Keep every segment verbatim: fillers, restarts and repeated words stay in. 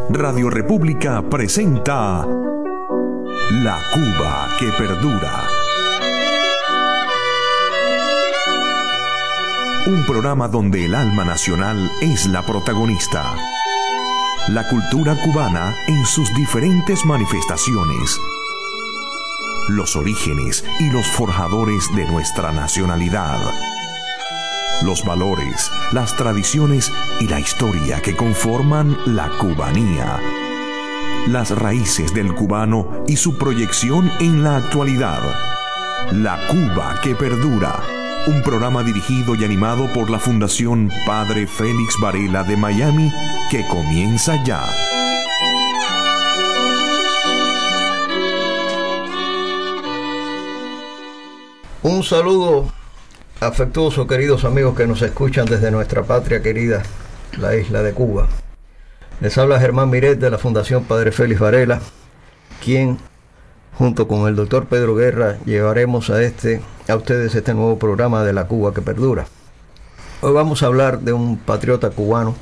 Radio República presenta La Cuba que perdura. Un programa donde el alma nacional es la protagonista. La cultura cubana en sus diferentes manifestaciones. Los orígenes y los forjadores de nuestra nacionalidad. Los valores, las tradiciones y la historia que conforman la cubanía. Las raíces del cubano y su proyección en la actualidad. La Cuba que perdura. Un programa dirigido y animado por la Fundación Padre Félix Varela de Miami, que comienza ya. Un saludo afectuoso, queridos amigos que nos escuchan desde nuestra patria querida, la isla de Cuba. Les habla Germán Miret de la Fundación Padre Félix Varela, quien, junto con el doctor Pedro Guerra, llevaremos a, este, a ustedes este nuevo programa de La Cuba que perdura. Hoy vamos a hablar de un patriota cubano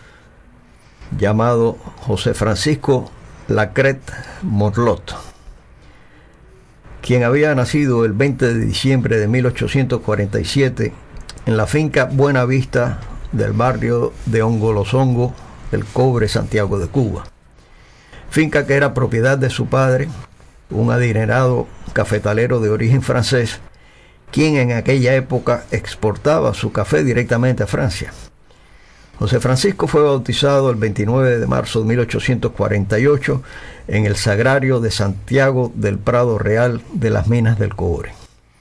llamado José Francisco Lacret Morlot, quien había nacido el veinte de diciembre de mil ochocientos cuarenta y siete en la finca Buena Vista del barrio de Hongolosongo, del Cobre, Santiago de Cuba. Finca que era propiedad de su padre, un adinerado cafetalero de origen francés, quien en aquella época exportaba su café directamente a Francia. José Francisco fue bautizado el veintinueve de marzo de mil ochocientos cuarenta y ocho en el Sagrario de Santiago del Prado Real de las Minas del Cobre.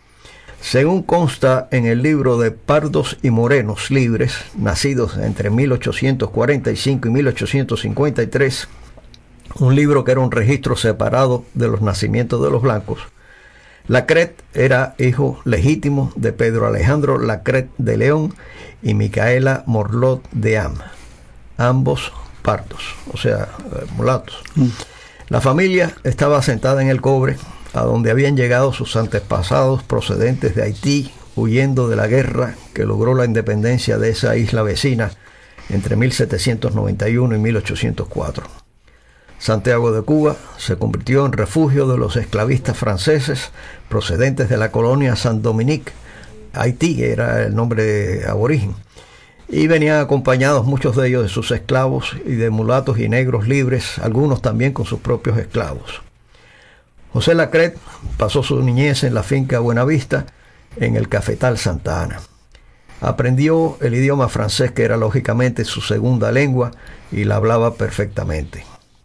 Según consta en el libro de Pardos y Morenos Libres, nacidos entre mil ochocientos cuarenta y cinco y mil ochocientos cincuenta y tres, un libro que era un registro separado de los nacimientos de los blancos, Lacret era hijo legítimo de Pedro Alejandro Lacret de León y Micaela Morlot de Am, ambos pardos, o sea, mulatos. Mm. La familia estaba asentada en el Cobre, a donde habían llegado sus antepasados procedentes de Haití, huyendo de la guerra que logró la independencia de esa isla vecina entre mil setecientos noventa y uno y mil ochocientos cuatro. Santiago de Cuba se convirtió en refugio de los esclavistas franceses procedentes de la colonia Saint-Dominique. Haití era el nombre aborigen, y venían acompañados muchos de ellos de sus esclavos y de mulatos y negros libres, algunos también con sus propios esclavos. José Lacret pasó su niñez en la finca Buenavista, en el cafetal Santa Ana. Aprendió el idioma francés, que era lógicamente su segunda lengua, y la hablaba perfectamente.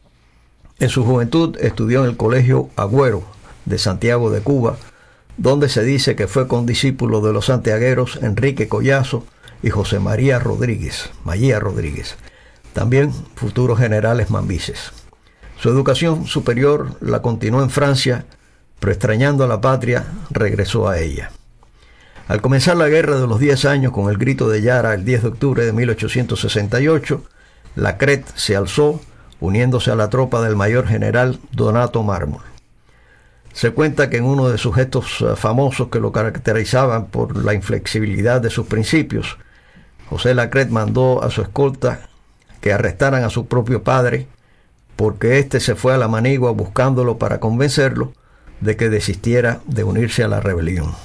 En su juventud estudió en el Colegio Agüero de Santiago de Cuba, donde se dice que fue condiscípulo de los santiagueros Enrique Collazo y José María Rodríguez, María Rodríguez, también futuros generales mambises. Su educación superior la continuó en Francia, pero extrañando a la patria, regresó a ella. Al comenzar la Guerra de los Diez Años con el Grito de Yara el diez de octubre de mil ochocientos sesenta y ocho, Lacret se alzó, uniéndose a la tropa del mayor general Donato Mármol. Se cuenta que en uno de sus gestos famosos que lo caracterizaban por la inflexibilidad de sus principios, José Lacret mandó a su escolta que arrestaran a su propio padre, porque éste se fue a la manigua buscándolo para convencerlo de que desistiera de unirse a la rebelión.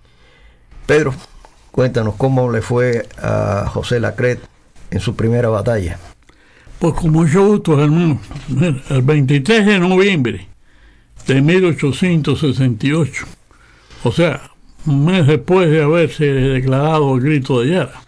Pedro, cuéntanos cómo le fue a José Lacret en su primera batalla. Pues con mucho gusto, hermano. El veintitrés de noviembre de mil ochocientos sesenta y ocho, o sea, un mes después de haberse declarado el Grito de Yara,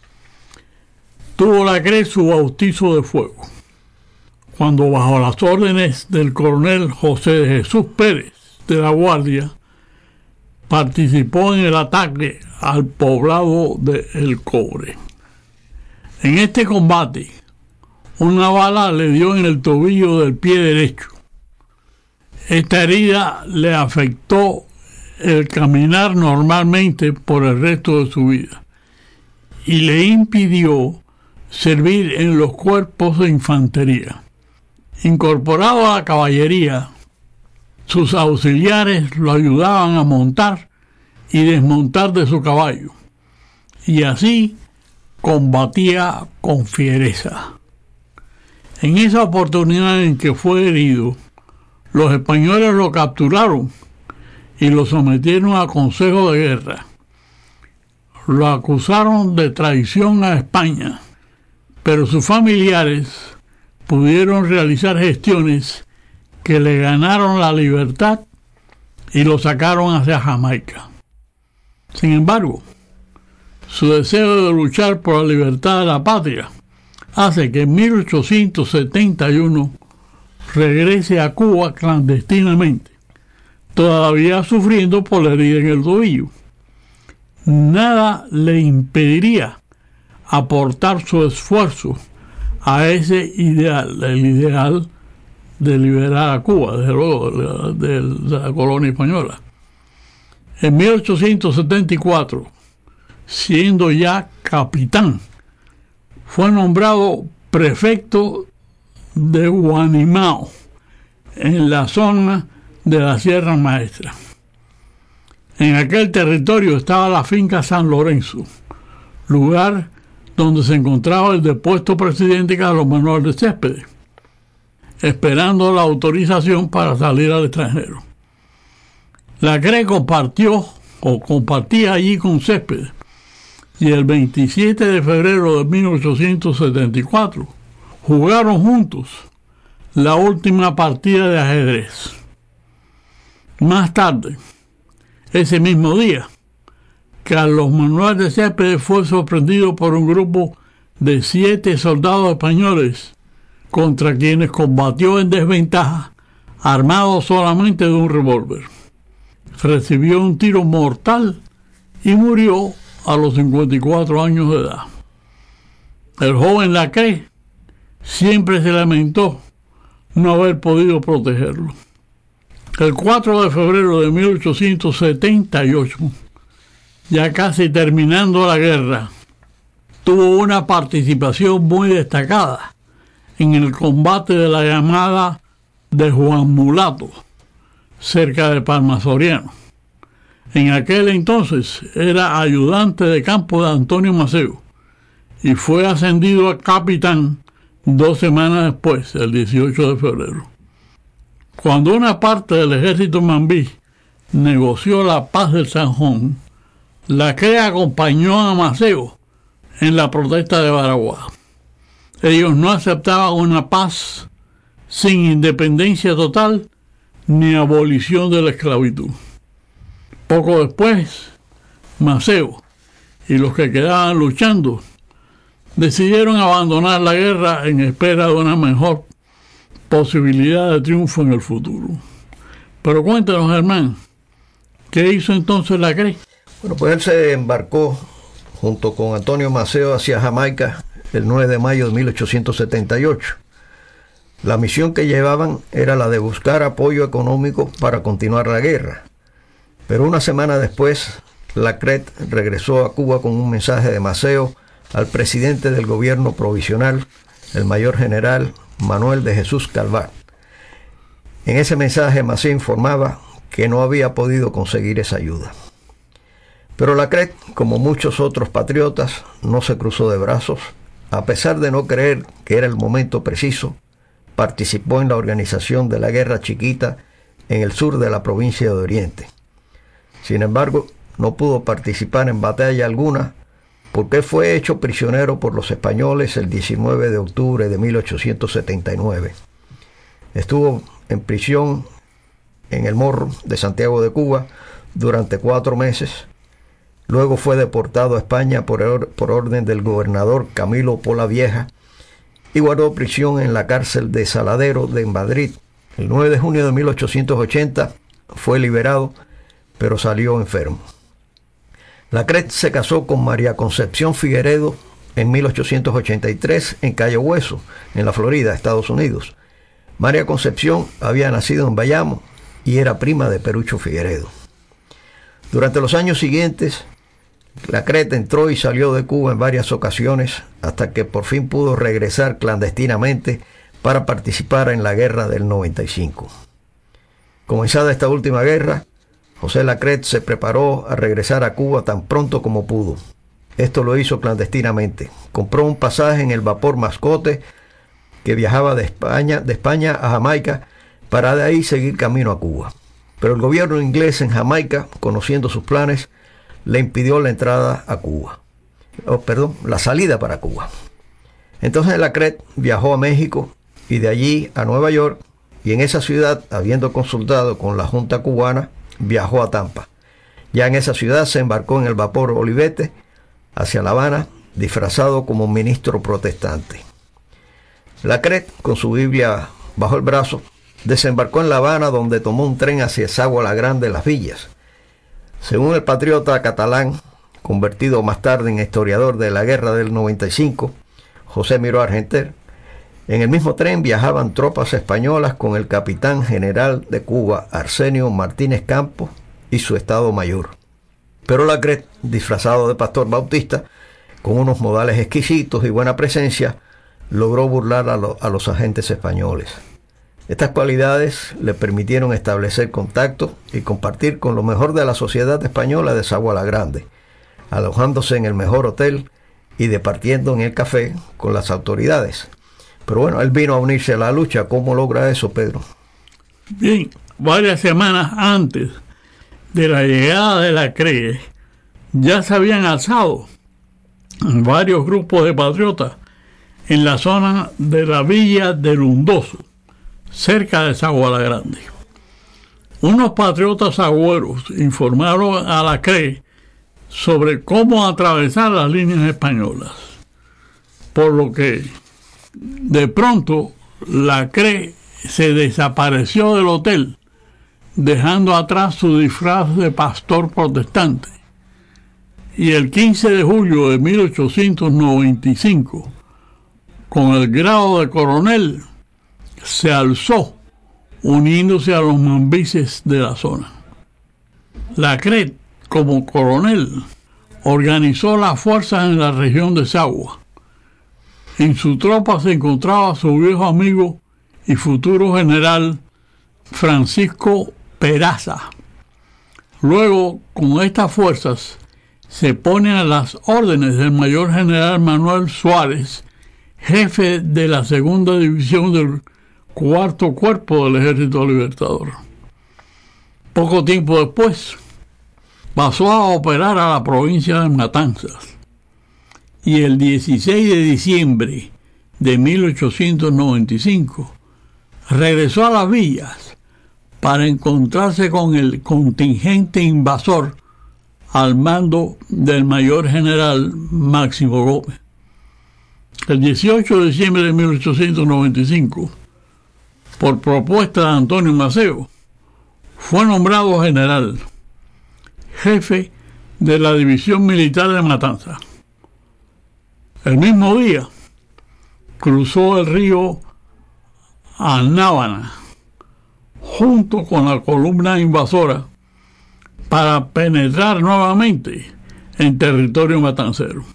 tuvo Lacret su bautizo de fuego, cuando bajo las órdenes del coronel José de Jesús Pérez de la Guardia, participó en el ataque al poblado de El Cobre. En este combate, una bala le dio en el tobillo del pie derecho. Esta herida le afectó el caminar normalmente por el resto de su vida y le impidió servir en los cuerpos de infantería. Incorporado a la caballería, sus auxiliares lo ayudaban a montar y desmontar de su caballo, y así combatía con fiereza. En esa oportunidad en que fue herido, los españoles lo capturaron y lo sometieron a consejo de guerra. Lo acusaron de traición a España, pero sus familiares pudieron realizar gestiones que le ganaron la libertad y lo sacaron hacia Jamaica. Sin embargo, su deseo de luchar por la libertad de la patria hace que en mil ochocientos setenta y uno regrese a Cuba clandestinamente, todavía sufriendo por la herida en el tobillo. Nada le impediría aportar su esfuerzo a ese ideal, el ideal de liberar a Cuba, desde luego, de la colonia española. En mil ochocientos setenta y cuatro, siendo ya capitán, fue nombrado prefecto de Guanimao, en la zona de la Sierra Maestra. En aquel territorio estaba la finca San Lorenzo, lugar donde se encontraba el depuesto presidente Carlos Manuel de Céspedes, esperando la autorización para salir al extranjero. Lacré compartió o compartía allí con Céspedes, y el veintisiete de febrero de mil ochocientos setenta y cuatro jugaron juntos la última partida de ajedrez. Más tarde, ese mismo día, Carlos Manuel de Céspedes fue sorprendido por un grupo de siete soldados españoles contra quienes combatió en desventaja, armado solamente de un revólver. Recibió un tiro mortal y murió a los cincuenta y cuatro años de edad. El joven Lacré siempre se lamentó no haber podido protegerlo. El cuatro de febrero de mil ochocientos setenta y ocho, ya casi terminando la guerra, tuvo una participación muy destacada en el combate de la llamada de Juan Mulato, cerca de Palma Soriano. En aquel entonces era ayudante de campo de Antonio Maceo y fue ascendido a capitán dos semanas después, el dieciocho de febrero. Cuando una parte del ejército mambí negoció la paz del Sanjón, Lacré acompañó a Maceo en la protesta de Baraguá. Ellos no aceptaban una paz sin independencia total ni abolición de la esclavitud. Poco después, Maceo y los que quedaban luchando decidieron abandonar la guerra en espera de una mejor posibilidad de triunfo en el futuro. Pero cuéntanos, Germán, ¿qué hizo entonces Lacré? Bueno, pues él se embarcó junto con Antonio Maceo hacia Jamaica el nueve de mayo de mil ochocientos setenta y ocho. La misión que llevaban era la de buscar apoyo económico para continuar la guerra. Pero una semana después, Lacré regresó a Cuba con un mensaje de Maceo al presidente del gobierno provisional, el mayor general Manuel de Jesús Calvar. En ese mensaje Maceo informaba que no había podido conseguir esa ayuda. Pero Lacré, como muchos otros patriotas, no se cruzó de brazos. A pesar de no creer que era el momento preciso, participó en la organización de la Guerra Chiquita en el sur de la provincia de Oriente. Sin embargo, no pudo participar en batalla alguna porque fue hecho prisionero por los españoles el diecinueve de octubre de mil ochocientos setenta y nueve. Estuvo en prisión en el Morro de Santiago de Cuba durante cuatro meses. Luego fue deportado a España por, or- por orden del gobernador Camilo Polavieja y guardó prisión en la cárcel de Saladero de Madrid. El nueve de junio de mil ochocientos ochenta fue liberado, pero salió enfermo. Lacré se casó con María Concepción Figueredo en mil ochocientos ochenta y tres en Cayo Hueso, en la Florida, Estados Unidos. María Concepción había nacido en Bayamo y era prima de Perucho Figueredo. Durante los años siguientes, Lacré entró y salió de Cuba en varias ocasiones hasta que por fin pudo regresar clandestinamente para participar en la guerra del noventa y cinco. Comenzada esta última guerra, José Lacré se preparó a regresar a Cuba tan pronto como pudo. Esto lo hizo clandestinamente. Compró un pasaje en el vapor Mascote que viajaba de España, de España a Jamaica para de ahí seguir camino a Cuba. Pero el gobierno inglés en Jamaica, conociendo sus planes, le impidió la entrada a Cuba. Oh, perdón, la salida para Cuba. Entonces Lacrette viajó a México y de allí a Nueva York, y en esa ciudad, habiendo consultado con la Junta cubana, viajó a Tampa. Ya en esa ciudad se embarcó en el vapor Olivete hacia La Habana, disfrazado como ministro protestante. Lacrette, con su Biblia bajo el brazo, desembarcó en La Habana, donde tomó un tren hacia Sagua la Grande, Las Villas. Según el patriota catalán, convertido más tarde en historiador de la guerra del noventa y cinco, José Miró Argenter, en el mismo tren viajaban tropas españolas con el capitán general de Cuba, Arsenio Martínez Campos, y su estado mayor. Pero Lacrette, disfrazado de pastor bautista, con unos modales exquisitos y buena presencia, logró burlar a, lo, a los agentes españoles. Estas cualidades le permitieron establecer contacto y compartir con lo mejor de la sociedad española de Sagua la Grande, alojándose en el mejor hotel y departiendo en el café con las autoridades. Pero bueno, él vino a unirse a la lucha. ¿Cómo logra eso, Pedro? Bien, varias semanas antes de la llegada de Lacrette, ya se habían alzado varios grupos de patriotas en la zona de la villa de Lundoso, cerca de Sagua la Grande. Unos patriotas agüeros informaron a Lacrette sobre cómo atravesar las líneas españolas, por lo que de pronto Lacrette se desapareció del hotel, dejando atrás su disfraz de pastor protestante, y el quince de julio de mil ochocientos noventa y cinco, con el grado de coronel, se alzó, uniéndose a los mambises de la zona. Lacrette, como coronel, organizó las fuerzas en la región de Sagua. En su tropa se encontraba su viejo amigo y futuro general Francisco Peraza. Luego, con estas fuerzas, se pone a las órdenes del mayor general Manuel Suárez, jefe de la segunda división del cuarto cuerpo del Ejército Libertador. Poco tiempo después, pasó a operar a la provincia de Matanzas, y el dieciséis de diciembre de mil ochocientos noventa y cinco regresó a Las Villas para encontrarse con el contingente invasor al mando del mayor general Máximo Gómez. El dieciocho de diciembre de mil ochocientos noventa y cinco, por propuesta de Antonio Maceo, fue nombrado general, jefe de la División Militar de Matanzas. El mismo día, cruzó el río Anábana, junto con la columna invasora, para penetrar nuevamente en territorio matancero.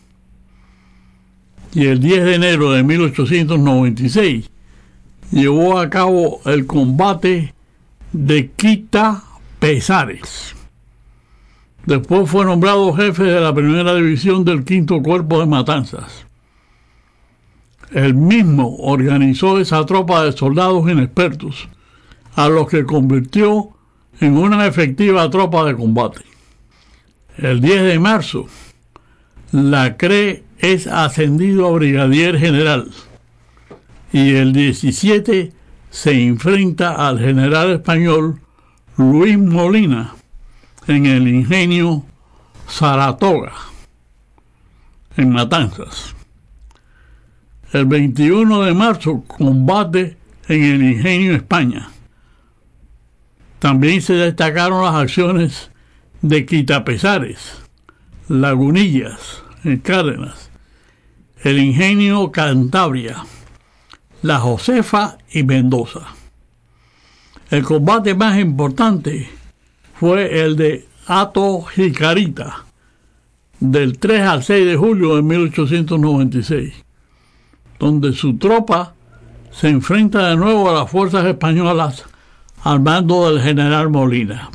Y el diez de enero de mil ochocientos noventa y seis llevó a cabo el combate de Quitapesares. Después fue nombrado jefe de la primera división del quinto cuerpo de Matanzas. Él mismo organizó esa tropa de soldados inexpertos, a los que convirtió en una efectiva tropa de combate. El diez de marzo, Lacrette es ascendido a brigadier general, y el diecisiete se enfrenta al general español Luis Molina en el ingenio Saratoga, en Matanzas. El veintiuno de marzo combate en el ingenio España. También se destacaron las acciones de Quitapesares, Lagunillas, en Cárdenas, el ingenio Cantabria, La Josefa y Mendoza. El combate más importante fue el de Hato Jicarita, del tres al seis de julio de mil ochocientos noventa y seis, donde su tropa se enfrenta de nuevo a las fuerzas españolas al mando del general Molina.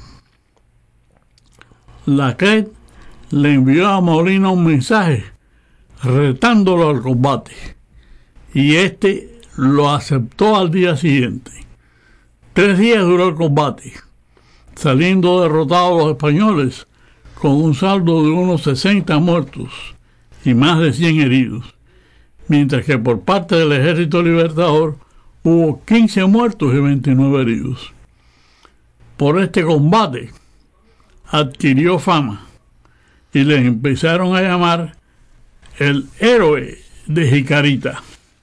Lacrette le envió a Molina un mensaje retándolo al combate, y este lo aceptó al día siguiente. Tres días duró el combate, saliendo derrotados los españoles con un saldo de unos sesenta muertos y más de cien heridos, mientras que por parte del Ejército Libertador hubo quince muertos y veintinueve heridos. Por este combate adquirió fama y le empezaron a llamar el héroe de Jicarita.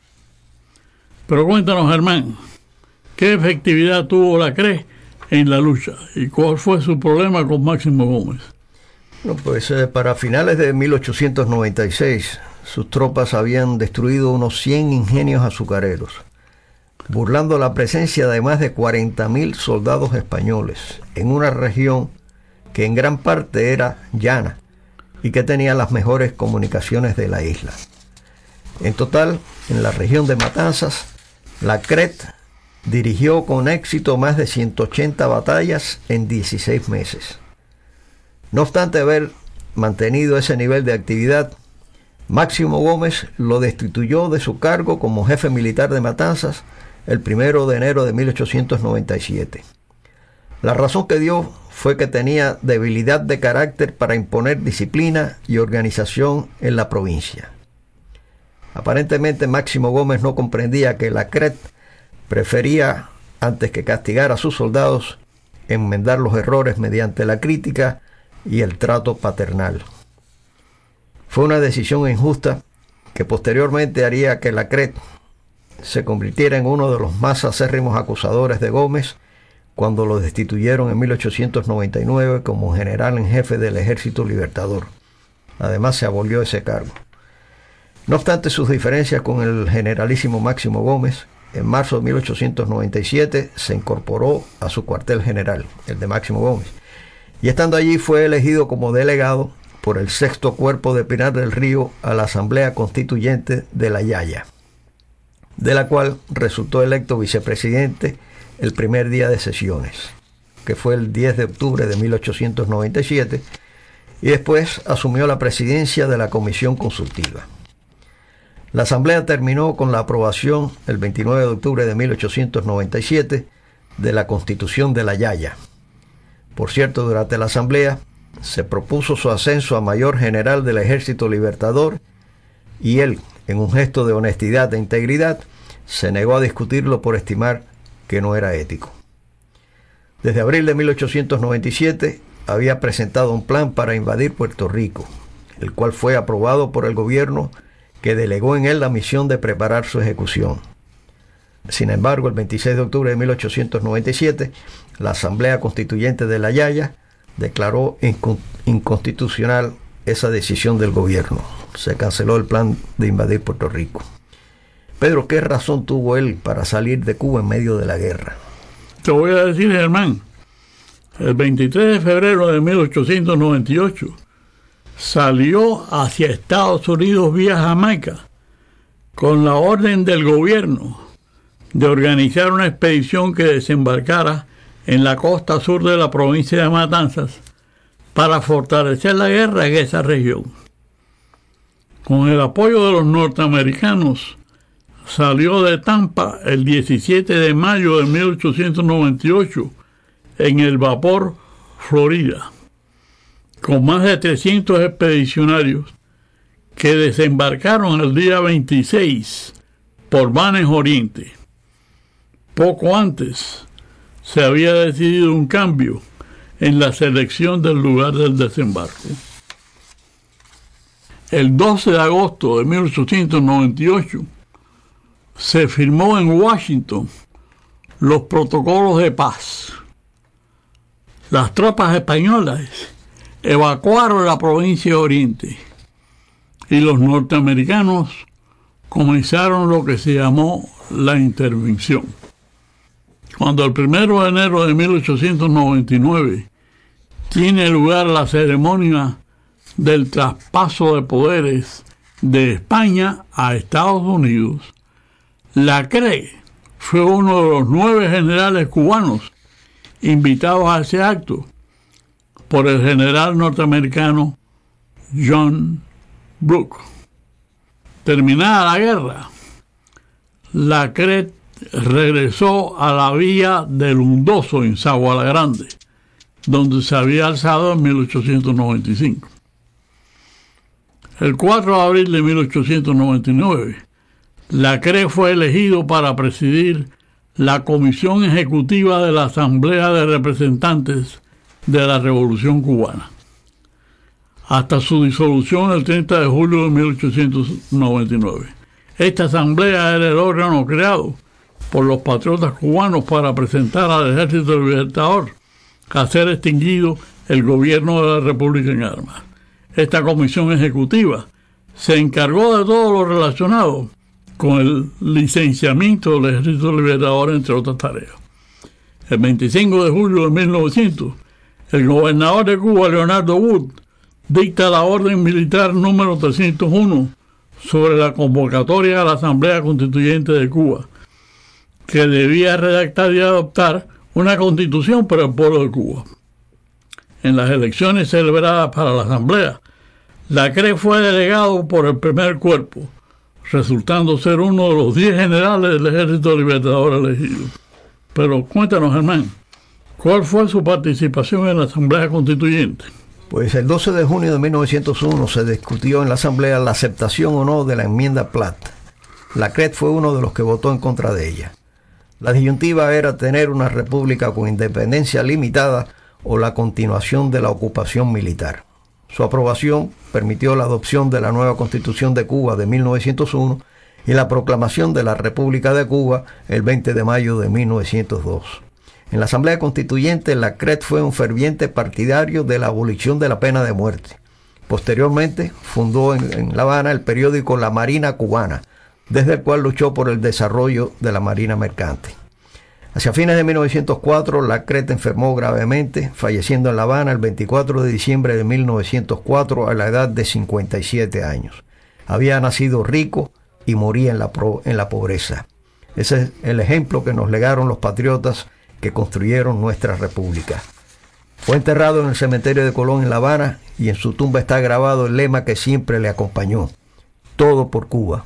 Pero cuéntanos, Germán, ¿qué efectividad tuvo la C R E en la lucha y cuál fue su problema con Máximo Gómez? Bueno, pues eh, para finales de mil ochocientos noventa y seis, sus tropas habían destruido unos cien ingenios azucareros, burlando la presencia de más de cuarenta mil soldados españoles en una región que en gran parte era llana y que tenía las mejores comunicaciones de la isla. En total, en la región de Matanzas, la C R E T dirigió con éxito más de ciento ochenta batallas en dieciséis meses. No obstante haber mantenido ese nivel de actividad, Máximo Gómez lo destituyó de su cargo como jefe militar de Matanzas el primero de enero de mil ochocientos noventa y siete. La razón que dio fue que tenía debilidad de carácter para imponer disciplina y organización en la provincia. Aparentemente Máximo Gómez no comprendía que la C R E T prefería, antes que castigar a sus soldados, enmendar los errores mediante la crítica y el trato paternal. Fue una decisión injusta que posteriormente haría que la C R E T se convirtiera en uno de los más acérrimos acusadores de Gómez cuando lo destituyeron en mil ochocientos noventa y nueve como general en jefe del Ejército Libertador. Además, se abolió ese cargo. No obstante sus diferencias con el generalísimo Máximo Gómez, en marzo de mil ochocientos noventa y siete se incorporó a su cuartel general, el de Máximo Gómez, y estando allí fue elegido como delegado por el sexto cuerpo de Pinar del Río a la Asamblea Constituyente de la Yaya, de la cual resultó electo vicepresidente el primer día de sesiones, que fue el diez de octubre de mil ochocientos noventa y siete, y después asumió la presidencia de la Comisión Consultiva. La Asamblea terminó con la aprobación el veintinueve de octubre de mil ochocientos noventa y siete de la Constitución de la Yaya. Por cierto, durante la Asamblea se propuso su ascenso a mayor general del Ejército Libertador y él, en un gesto de honestidad e integridad, se negó a discutirlo por estimar que no era ético. Desde abril de mil ochocientos noventa y siete había presentado un plan para invadir Puerto Rico, el cual fue aprobado por el gobierno que delegó en él la misión de preparar su ejecución. Sin embargo, el veintiséis de octubre de mil ochocientos noventa y siete, la Asamblea Constituyente de la Yaya declaró inconstitucional esa decisión del gobierno. Se canceló el plan de invadir Puerto Rico. Pedro, ¿qué razón tuvo él para salir de Cuba en medio de la guerra? Te voy a decir, Germán, el veintitrés de febrero de mil ochocientos noventa y ocho salió hacia Estados Unidos vía Jamaica con la orden del gobierno de organizar una expedición que desembarcara en la costa sur de la provincia de Matanzas para fortalecer la guerra en esa región. Con el apoyo de los norteamericanos, salió de Tampa el diecisiete de mayo de mil ochocientos noventa y ocho en el vapor Florida, con más de trescientos expedicionarios que desembarcaron el día veintiséis por Banes Oriente. Poco antes se había decidido un cambio en la selección del lugar del desembarco. El doce de agosto de mil ochocientos noventa y ocho se firmó en Washington los protocolos de paz. Las tropas españolas evacuaron la provincia de Oriente y los norteamericanos comenzaron lo que se llamó la intervención. Cuando el primero de enero de mil ochocientos noventa y nueve tiene lugar la ceremonia del traspaso de poderes de España a Estados Unidos, la C R E fue uno de los nueve generales cubanos invitados a ese acto por el general norteamericano John Brooke. Terminada la guerra, la C R E T regresó a la vía del Hundoso en Sagua la Grande, donde se había alzado en mil ochocientos noventa y cinco. El cuatro de abril de mil ochocientos noventa y nueve, la C R E fue elegido para presidir la Comisión Ejecutiva de la Asamblea de Representantes de la Revolución Cubana, hasta su disolución el treinta de julio de mil ochocientos noventa y nueve. Esta asamblea era el órgano creado por los patriotas cubanos para presentar al Ejército Libertador a ser extinguido el gobierno de la República en armas. Esta comisión ejecutiva se encargó de todo lo relacionado con el licenciamiento del Ejército Libertador, entre otras tareas. El veinticinco de julio de mil novecientos, el gobernador de Cuba, Leonardo Wood, dicta la orden militar número trescientos uno sobre la convocatoria a la Asamblea Constituyente de Cuba, que debía redactar y adoptar una constitución para el pueblo de Cuba. En las elecciones celebradas para la Asamblea, la C R E fue delegado por el primer cuerpo, resultando ser uno de los diez generales del Ejército Libertador elegido. Pero cuéntanos, Germán, ¿cuál fue su participación en la Asamblea Constituyente? Pues el doce de junio de mil novecientos uno se discutió en la Asamblea la aceptación o no de la enmienda Platt. La C R E T fue uno de los que votó en contra de ella. La disyuntiva era tener una república con independencia limitada o la continuación de la ocupación militar. Su aprobación permitió la adopción de la nueva Constitución de Cuba de mil novecientos uno y la proclamación de la República de Cuba el veinte de mayo de mil novecientos dos. En la Asamblea Constituyente, la C R E T fue un ferviente partidario de la abolición de la pena de muerte. Posteriormente, fundó en, en La Habana el periódico La Marina Cubana, desde el cual luchó por el desarrollo de la Marina Mercante. Hacia fines de mil novecientos cuatro, la C R E T enfermó gravemente, falleciendo en La Habana el veinticuatro de diciembre de mil novecientos cuatro a la edad de cincuenta y siete años. Había nacido rico y moría en la, pro, en la pobreza. Ese es el ejemplo que nos legaron los patriotas que construyeron nuestra república. Fue enterrado en el cementerio de Colón en La Habana y en su tumba está grabado el lema que siempre le acompañó: todo por Cuba.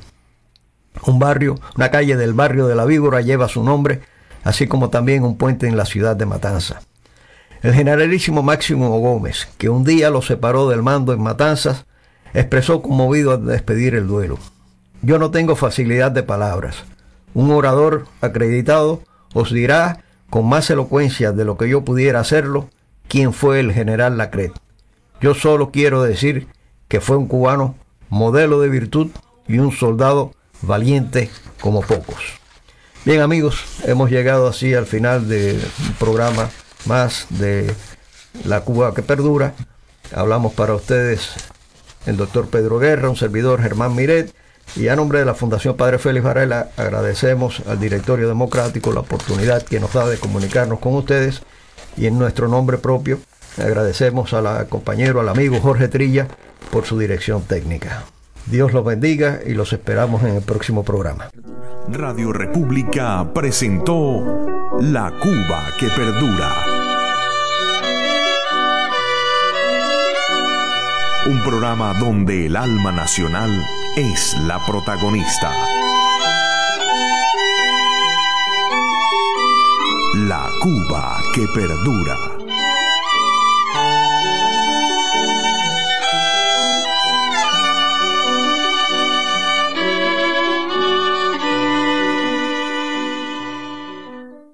Un barrio, una calle del barrio de La Víbora lleva su nombre, así como también un puente en la ciudad de Matanzas. El generalísimo Máximo Gómez, que un día lo separó del mando en Matanzas, expresó conmovido al despedir el duelo: yo no tengo facilidad de palabras. Un orador acreditado os dirá con más elocuencia de lo que yo pudiera hacerlo quién fue el general Lacret. Yo solo quiero decir que fue un cubano modelo de virtud y un soldado valiente como pocos. Bien, amigos, hemos llegado así al final del programa más de La Cuba que Perdura. Hablamos para ustedes el doctor Pedro Guerra, un servidor Germán Miret, y a nombre de la Fundación Padre Félix Varela agradecemos al Directorio Democrático la oportunidad que nos da de comunicarnos con ustedes, y en nuestro nombre propio agradecemos al compañero, al amigo Jorge Trilla por su dirección técnica. Dios los bendiga y los esperamos en el próximo programa. Radio República presentó La Cuba que Perdura. Un programa donde el alma nacional es la protagonista. La Cuba que Perdura.